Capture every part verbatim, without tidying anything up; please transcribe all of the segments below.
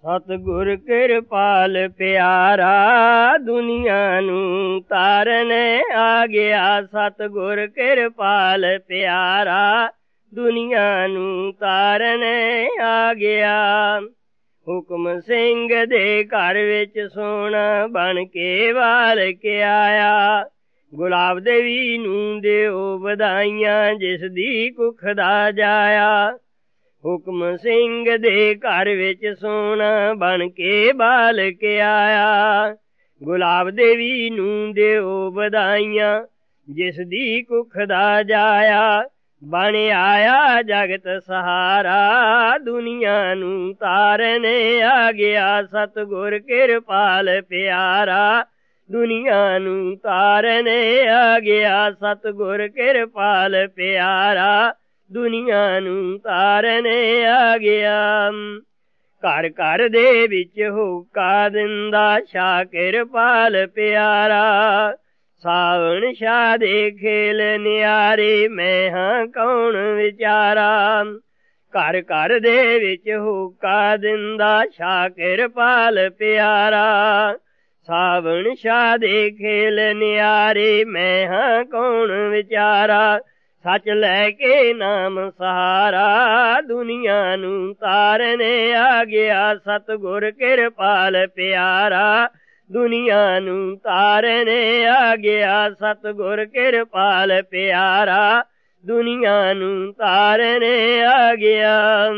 सतगुर कृपाल प्यारा दुनिया नू तारन आ गया। सतगुर कृपाल प्यारा दुनिया नू तारन आ गया। हुक्म सिंह दे घर विच सोना बन के वाल के आया। गुलाब देवी नू दिओ बधाइयां जिस दी कुख दा जाया। हुक्म सिंह दे घर विच सोना बन के बाल के आया। गुलाब देवी नू दिओ बधाइयां जिस दी कुख दा जाया। बन आया जगत सहारा दुनिया नू तारन आ गया। सतगुर कृपाल प्यारा दुनिया नू तारन आ गया। सतगुर कृपाल प्यारा दुनिया नू तारन आ गया। घर घर दे विच होका दिंदा शाह कृपाल प्यारा। सावण शाह दे खेल न्यारे मैं हां कौन विचारा। घर घर दे विच होका दिंदा शाह कृपाल प्यारा। सावण शाह दे खेल न्यारे मैं हां कौन विचारा। सच लैके नाम सहारा दुनिया नू तारन आ गया। सतगुर कृपाल प्यारा दुनिया नू तारन आ गया। सतगुर कृपाल प्यारा दुनिया नू तारन आ गया।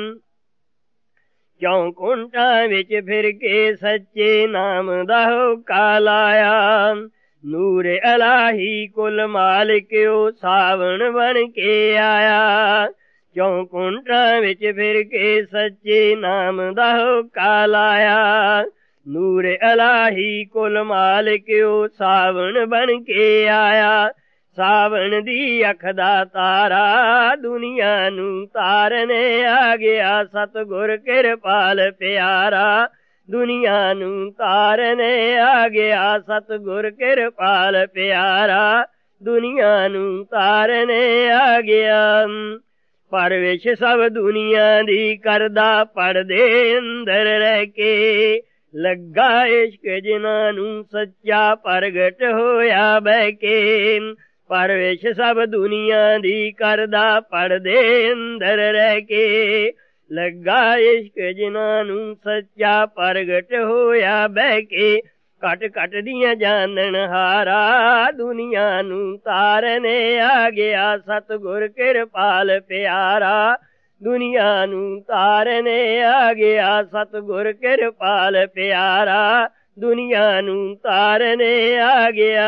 चौं कुंटां विच फिर के सच्चे नाम दा होका लाया। नूर इलाही कुल मालिक ओ सावण बन के आया। चौं कुंटां विच फिर के सच्चे नाम दा होका लाया। नूर इलाही कुल मालिक ओ सावण बन के आया। सावण दी अख दा तारा दुनिया नू तारन आ गया। सतगुर कृपाल प्यारा दुनिया नू तारन आ गया। सतगुर कृपाल प्यारा दुनिया नू तारन आ गया। परविश सब दुनिया दी करदा पड़दे अंदर रह के। लगा इश्क जिन्हां नू सच्चा प्रगट होया बह के। परविश सब दुनिया दी करदा पड़दे अंदर रह के। लगा इश्क जिन्हां नू सच्चा प्रगट होया बह के। घट घट दियां जानन हारा दुनिया नू तारन आ गया। सतगुर कृपाल प्यारा दुनिया नू तारन आ गया। सतगुर कृपाल प्यारा दुनिया नू तारन आ गया।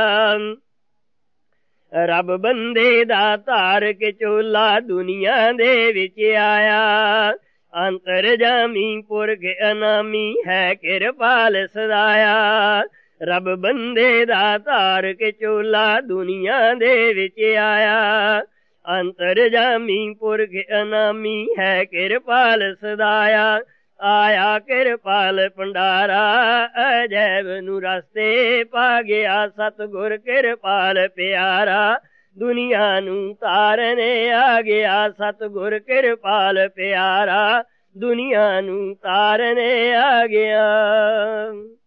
रब बंदे दा तार के चोला दुनिया दे विच आया। अंतरजामी पुरख अनामी है कृपाल सदाया। रब बंदे दा तार के चोला दुनिया दे विच आया। अंतरजामी पुरख अनामी है कृपाल सदाया। आया कृपाल भंडारा अजैब नू रस्ते पा गया। सतगुर कृपाल प्यारा दुनिया नू तारन आ गया। सतगुर कृपाल प्यारा दुनिया नू तारन आ गया।